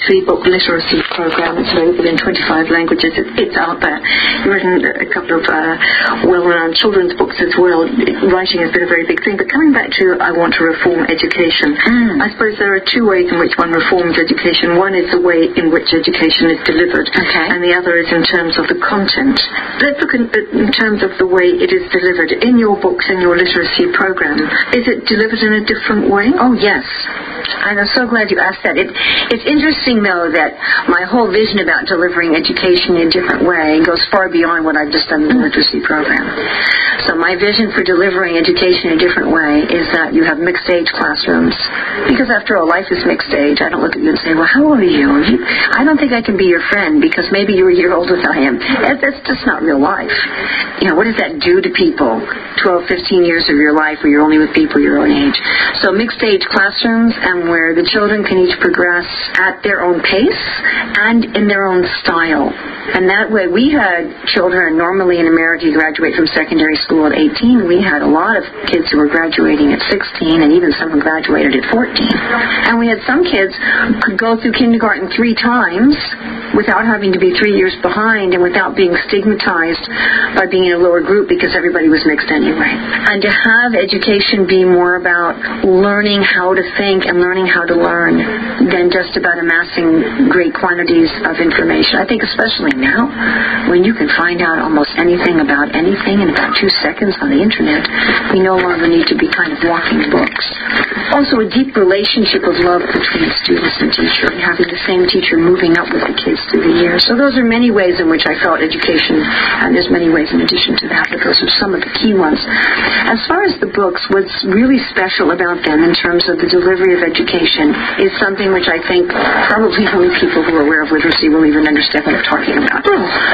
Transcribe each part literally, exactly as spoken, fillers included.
three-book literacy program. It's available in twenty-five languages. It, it's out there. You've written a couple of uh, well-known children's books as well. Writing has been a very big thing. But coming back to I want to reform education, mm. I suppose there are two ways in which one reforms education. One is the way in which education is delivered, okay. and the other is in terms of the content. Let's look in, in terms of the way it is delivered. In your books, in your literacy program, is it delivered in a different way? Oh, yes. And I'm so glad you asked that. It, it's interesting, though, that my whole vision about delivering education in a different way goes far beyond what I've just done in the literacy program. So my vision for delivering education in a different way is that you have mixed-age classrooms. Because after all, life is mixed-age. I don't look at you and say, well, how old are you? you? I don't think I can be your friend because maybe you're a year older than I am. That, that's just not real life. You know, what does that do to people? twelve, fifteen years of your life where you're only with people your own age. So mixed-age classrooms, and where the children can each progress at their own pace and in their own style. And that way, we had children normally in America graduate from secondary school at eighteen. We had a lot of kids who were graduating at sixteen, and even some who graduated at fourteen. And we had some kids who could go through kindergarten three times without having to be three years behind and without being stigmatized by being in a lower group because everybody was mixed anyway. And to have education be more about learning how to think and learning how to learn than just about amassing great quantities of information. I think especially now, when you can find out almost anything about anything in about two seconds on the internet, we no longer need to be kind of walking books. Also, a deep relationship of love between students and teacher, and having the same teacher moving up with the kids through the years. So those are many ways in which I felt education, and there's many ways in addition to that, but those are some of the key ones. As far as the books, what's really special about them in terms of the delivery of education is something which I think probably only people who are aware of literacy will even understand what I'm talking about.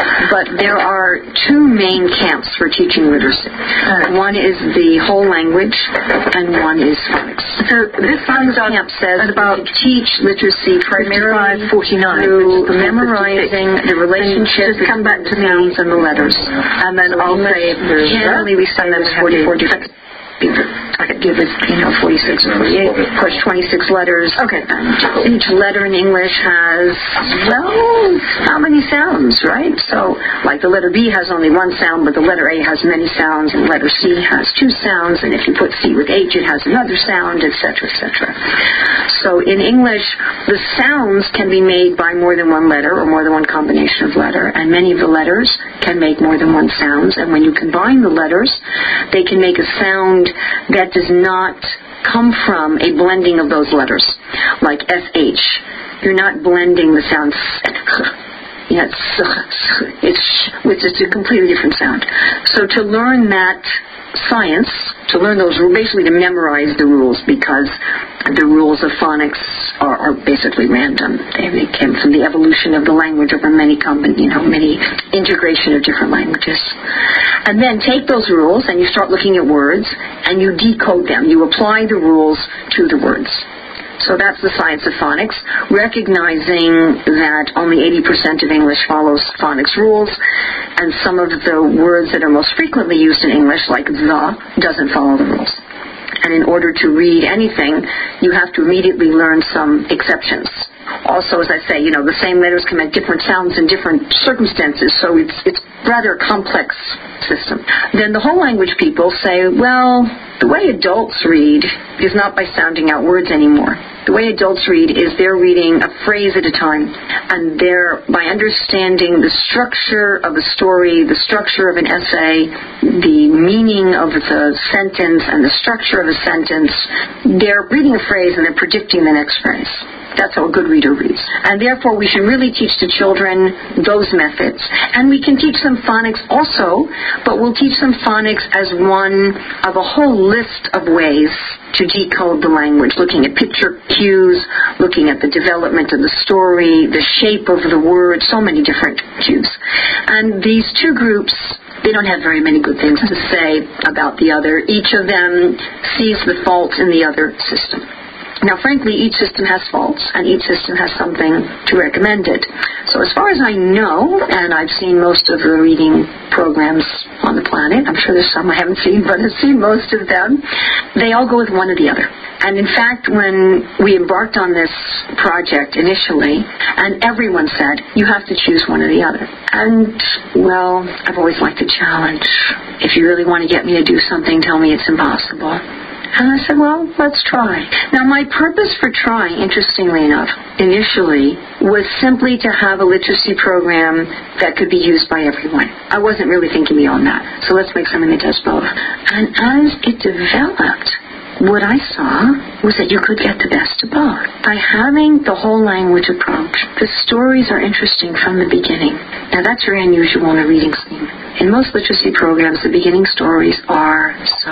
But there are two main camps for teaching literacy. One is the whole language, and one is phonics. So this phonics camp says about teach literacy primarily through memorizing the relationship between come back to the sounds and the letters. And then so I'll say, generally we send them forty-four different I could give it, you know, forty-six or forty-eight, of course, twenty-six letters. Okay. And each letter in English has, well, how many sounds, right? So, like the letter B has only one sound, but the letter A has many sounds, and the letter C has two sounds, and if you put C with H, it has another sound, et cetera, et cetera. So, in English, the sounds can be made by more than one letter or more than one combination of letter, and many of the letters can make more than one sound, and when you combine the letters, they can make a sound that does not come from a blending of those letters, like S H. You're not blending the sound S. Yeah, it's, it's, which is a completely different sound. So to learn that science, to learn those, basically to memorize the rules, because the rules of phonics are, are basically random. They, they came from the evolution of the language over many, company, you know, many integration of different languages. And then take those rules and you start looking at words and you decode them. You apply the rules to the words. So that's the science of phonics, recognizing that only eighty percent of English follows phonics rules, and some of the words that are most frequently used in English, like the, doesn't follow the rules. And in order to read anything, you have to immediately learn some exceptions. Also, as I say, you know, the same letters can make different sounds in different circumstances, so it's it's rather a complex system. Then the whole language people say, well, the way adults read is not by sounding out words anymore. The way adults read is they're reading a phrase at a time, and they're, by understanding the structure of a story, the structure of an essay, the meaning of the sentence, and the structure of a sentence, they're reading a phrase and they're predicting the next phrase. That's how a good reader reads. And therefore, we should really teach the children those methods. And we can teach them phonics also, but we'll teach them phonics as one of a whole list of ways to decode the language, looking at picture cues, looking at the development of the story, the shape of the word, so many different cues. And these two groups, they don't have very many good things to say about the other. Each of them sees the fault in the other system. Now, frankly, each system has faults, and each system has something to recommend it. So as far as I know, and I've seen most of the reading programs on the planet, I'm sure there's some I haven't seen, but I've seen most of them, they all go with one or the other. And in fact, when we embarked on this project initially, and everyone said, you have to choose one or the other. And, well, I've always liked a challenge. If you really want to get me to do something, tell me it's impossible. And I said, well, let's try. Now, my purpose for trying, interestingly enough, initially, was simply to have a literacy program that could be used by everyone. I wasn't really thinking beyond that. So let's make something that does both. And as it developed, what I saw was that you could get the best of both. By having the whole language approach, the stories are interesting from the beginning. Now, that's very unusual in a reading scheme. In most literacy programs, the beginning stories are so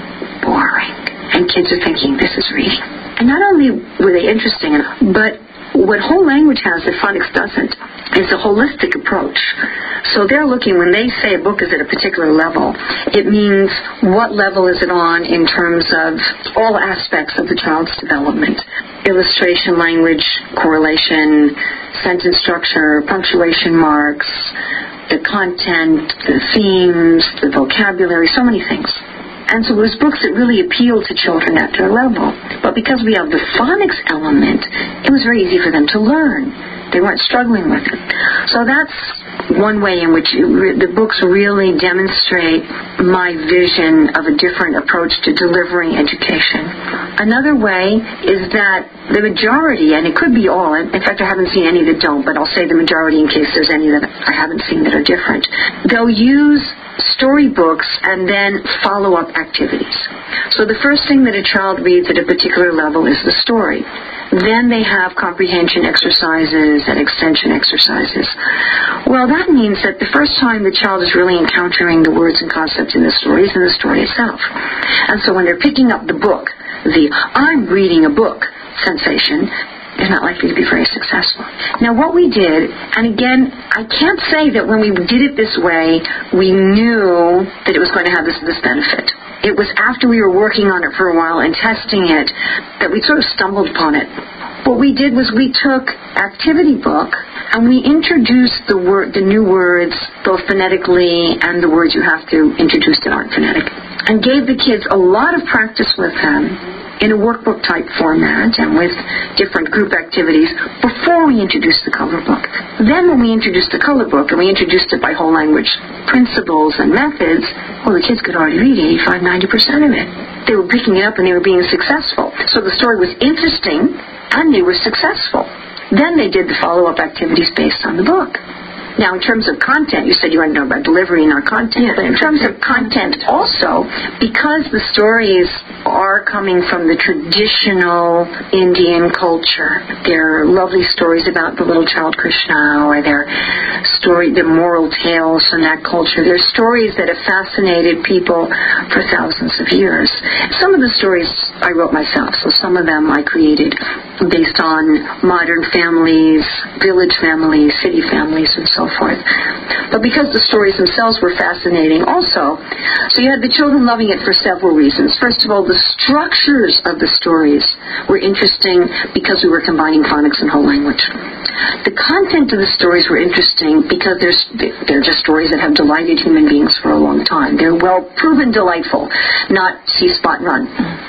boring. And kids are thinking, this is reading. And not only were they interesting enough, but what whole language has that phonics doesn't is a holistic approach. So they're looking, when they say a book is at a particular level, it means what level is it on in terms of all aspects of the child's development. Illustration, language, correlation, sentence structure, punctuation marks, the content, the themes, the vocabulary, so many things. And so it was books that really appealed to children at their level. But because we have the phonics element, it was very easy for them to learn. They weren't struggling with it. So that's one way in which it re- the books really demonstrate my vision of a different approach to delivering education. Another way is that the majority, and it could be all, in fact I haven't seen any that don't, but I'll say the majority in case there's any that I haven't seen that are different, they'll use storybooks and then follow-up activities. So the first thing that a child reads at a particular level is the story. Then they have comprehension exercises and extension exercises. Well, that means that the first time the child is really encountering the words and concepts in the story is in the story itself. And so when they're picking up the book, the I'm reading a book sensation is not likely to be very successful. Now, what we did, and again, I can't say that when we did it this way, we knew that it was going to have this, this benefit. It was after we were working on it for a while and testing it that we sort of stumbled upon it. What we did was we took activity book and we introduced the word, the new words, both phonetically and the words you have to introduce that aren't phonetic, and gave the kids a lot of practice with them in a workbook type format and with different group activities before we introduced the color book. Then when we introduced the color book and we introduced it by whole language principles and methods, well, the kids could already read eighty-five, ninety percent of it. They were picking it up and they were being successful. So the story was interesting and they were successful. Then they did the follow-up activities based on the book. Now, in terms of content, you said you wanted to know about delivery, not content, yeah, but in terms of content also, because the stories are coming from the traditional Indian culture, they're lovely stories about the little child Krishna, or they're story, they're moral tales from that culture. They're stories that have fascinated people for thousands of years. Some of the stories I wrote myself, so some of them I created based on modern families, village families, city families, and so forth. But because the stories themselves were fascinating also, so you had the children loving it for several reasons. First of all, the structures of the stories were interesting because we were combining phonics and whole language. The content of the stories were interesting because they're, they're just stories that have delighted human beings for a long time. They're well proven delightful, not see, spot, run.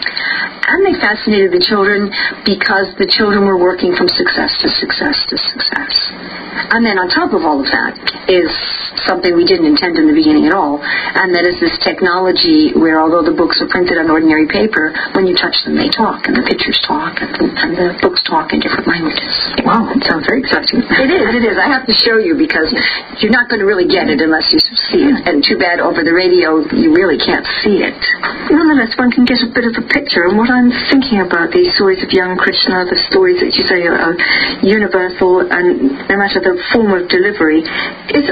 And they fascinated the children because the children were working from success to success to success. And then on top of all of that is something we didn't intend in the beginning at all, and that is this technology where although the books are printed on ordinary paper, when you touch them they talk, and the pictures talk, and the, and the books talk in different languages. Wow, it sounds very exciting. It is, it is. I have to show you because you're not going to really get it unless you see it. And too bad over the radio you really can't see it. Nonetheless, one can get a bit of a picture. And what I'm thinking about these stories of young Krishna, the stories that you say are universal and no matter the form of delivery, is it the sort of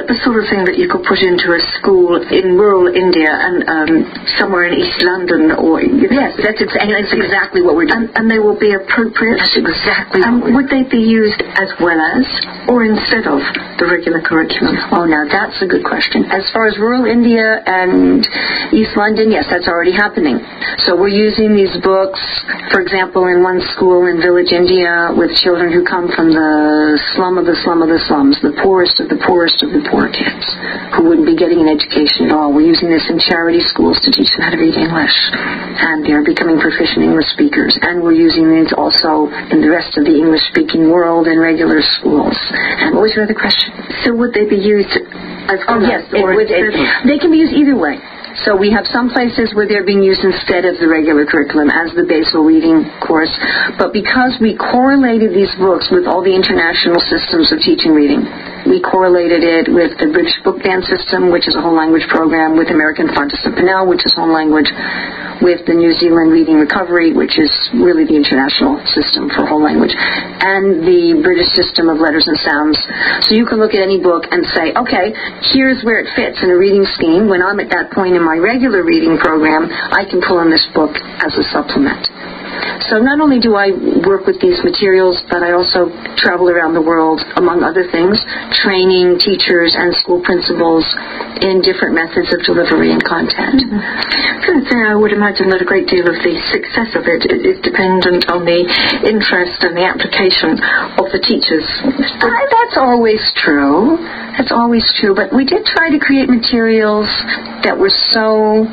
thing that you could put into a school in rural India and um, somewhere in East London, or yes, that's, ex- and that's exactly what we're doing. And, and they will be appropriate. That's exactly. And what would they be used as well as, or instead of, the regular curriculum? Oh, now that's a good question. As far as rural India and East London, yes, that's already happening. So we're using these books, for example, in one school in village India with children who come from the slum of the slum of the slums, the poorest of the poorest of the poor kids, who wouldn't be getting an education at all. We're using this in charity schools to teach them how to read English, and they're becoming proficient English speakers. And we're using it also in the rest of the English-speaking world in regular schools. And what was your other question? So would they be used as Oh, yes, it or would, it, they can be used either way. So we have some places where they're being used instead of the regular curriculum as the basal reading course. But because we correlated these books with all the international systems of teaching reading, we correlated it with the British Book Band System, which is a whole language program, with American Fontes de Pinnell, which is whole language, with the New Zealand Reading Recovery, which is really the international system for whole language, and the British system of letters and sounds. So you can look at any book and say, okay, here's where it fits in a reading scheme. When I'm at that point in my regular reading program, I can pull in this book as a supplement. So not only do I work with these materials, but I also travel around the world, among other things, training teachers and school principals in different methods of delivery and content. Mm-hmm. I was going to say, I would imagine that a great deal of the success of it is dependent on the interest and the application of the teachers. Uh, that's always true. That's always true. But we did try to create materials that were so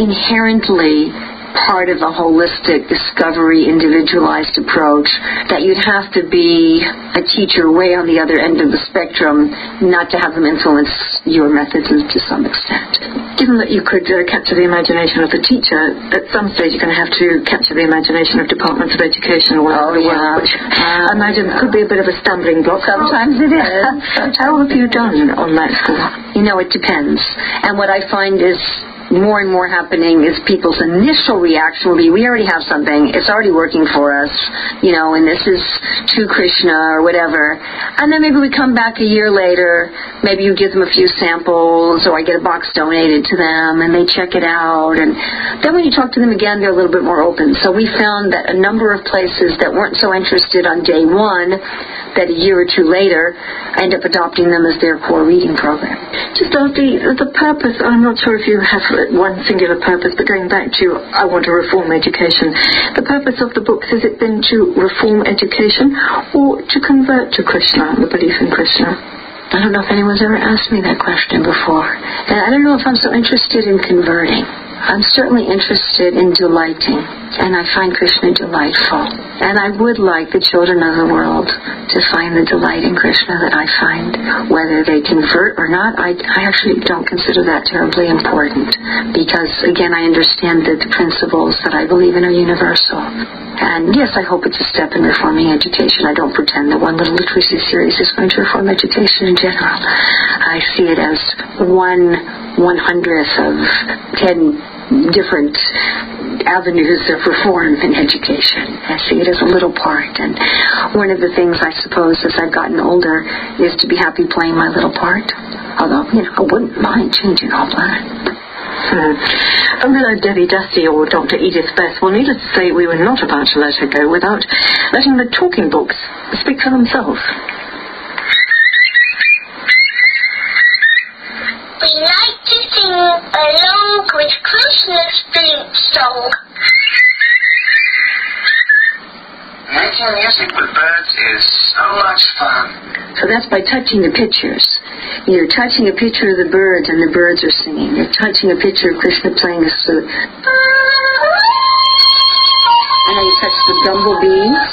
inherently part of a holistic, discovery, individualized approach that you'd have to be a teacher way on the other end of the spectrum not to have them influence your methods to some extent. Given that you could uh, capture the imagination of the teacher, at some stage you're going to have to capture the imagination of departments of education all over oh, the yeah. world, which uh, I imagine could be a bit of a stumbling block. Sometimes it is. How have you done on that score? You know, it depends. And what I find is more and more happening is people's initial reaction will be, we already have something, it's already working for us, you know, and this is to Krishna or whatever. And then maybe we come back a year later, maybe you give them a few samples, or I get a box donated to them, and they check it out. And then when you talk to them again, they're a little bit more open. So we found that a number of places that weren't so interested on day one, that a year or two later, end up adopting them as their core reading program. Just uh, the, the purpose, I'm not sure if you have one singular purpose, but going back to I want to reform education, the purpose of the books, has it been to reform education or to convert to Krishna, the belief in Krishna? I don't know if anyone's ever asked me that question before. And I don't know if I'm so interested in converting. I'm certainly interested in delighting, and I find Krishna delightful. And I would like the children of the world to find the delight in Krishna that I find. Whether they convert or not, I, I actually don't consider that terribly important, because, again, I understand that the principles that I believe in are universal. And yes, I hope it's a step in reforming education. I don't pretend that one little literacy series is going to reform education in general. I see it as one one-hundredth of ten different avenues of reform in education. I see it as a little part. And one of the things, I suppose, as I've gotten older, is to be happy playing my little part. Although, you know, I wouldn't mind changing all that. Hmm. And then Debbie Dusty or Doctor Edith Best, well, needless to say, we were not about to let her go without letting the talking books speak for themselves. We like to sing along with Krishna's flute song. Making music with birds is so much fun. So that's by touching the pictures. You're touching a picture of the birds, and the birds are singing. You're touching a picture of Krishna playing a flute. And then you touch the bumblebees.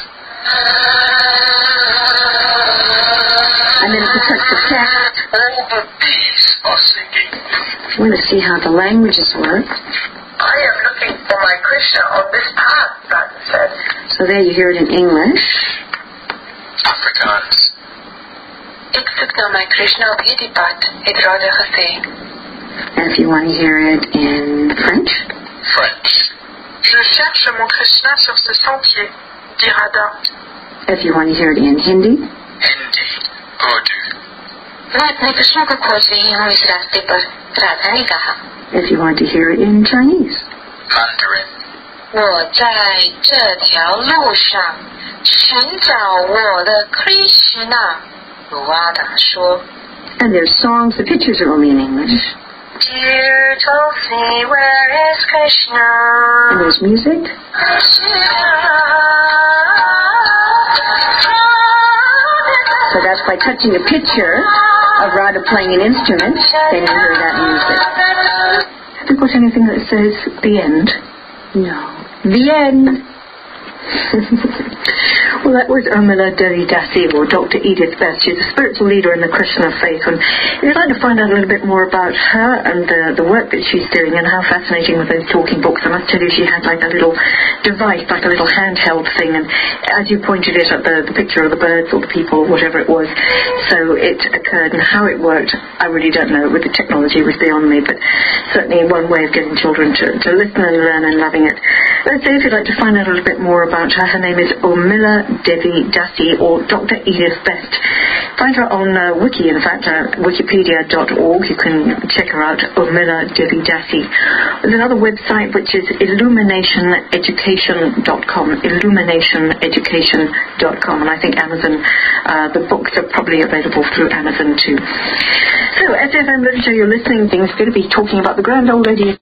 And then if you touch the text, All the bees are singing. if you want to see how the languages work. I am looking for my Krishna on this path, Bratton said. So there you hear it in English. Afrikaans. Ik zoek naar mijn Krishna op hierdie pad, het Radha gesê. And if you want to hear it in French. French. Je cherche mon Krishna sur ce sentier, dit Radha. If you want to hear it in Hindi. Hindi. Urdu. वाटणे कृष्ण को खोज रही हूँ इस रास्ते पर, राधा ने कहा. If you want to hear it in Chinese. Mandarin. 我在这条路上寻找我的 Krishna. 鲁阿达说。 And there's songs, the pictures are only in English. Dear Tulsi, where is Krishna? And there's music. So that's by touching a picture of Radha playing an instrument, then you hear that music. Have you got anything that says the end? No. The end. Well, that was Urmila Devi Dasi, or Doctor Edith Best. She's a spiritual leader in the Krishna faith. And if you'd like to find out a little bit more about her and the, the work that she's doing and how fascinating with those talking books, I must tell you she had like a little device, like a little handheld thing. And as you pointed it at the, the picture of the birds or the people or whatever it was, so it occurred. And how it worked, I really don't know. With the technology, it was beyond me. But certainly one way of getting children to, to listen and learn and loving it. Let's say if you'd like to find out a little bit more about her, her name is Urmila Devi Dasi, or Doctor Edith Best. Find her on uh, Wiki, in fact, uh, wikipedia dot org. You can check her out, Urmila Devi Dasi. There's another website which is illumination education dot com, illumination education dot com, and I think Amazon, uh, the books are probably available through Amazon too. So, S F M Literature, you're listening. Things going to be talking about the grand old lady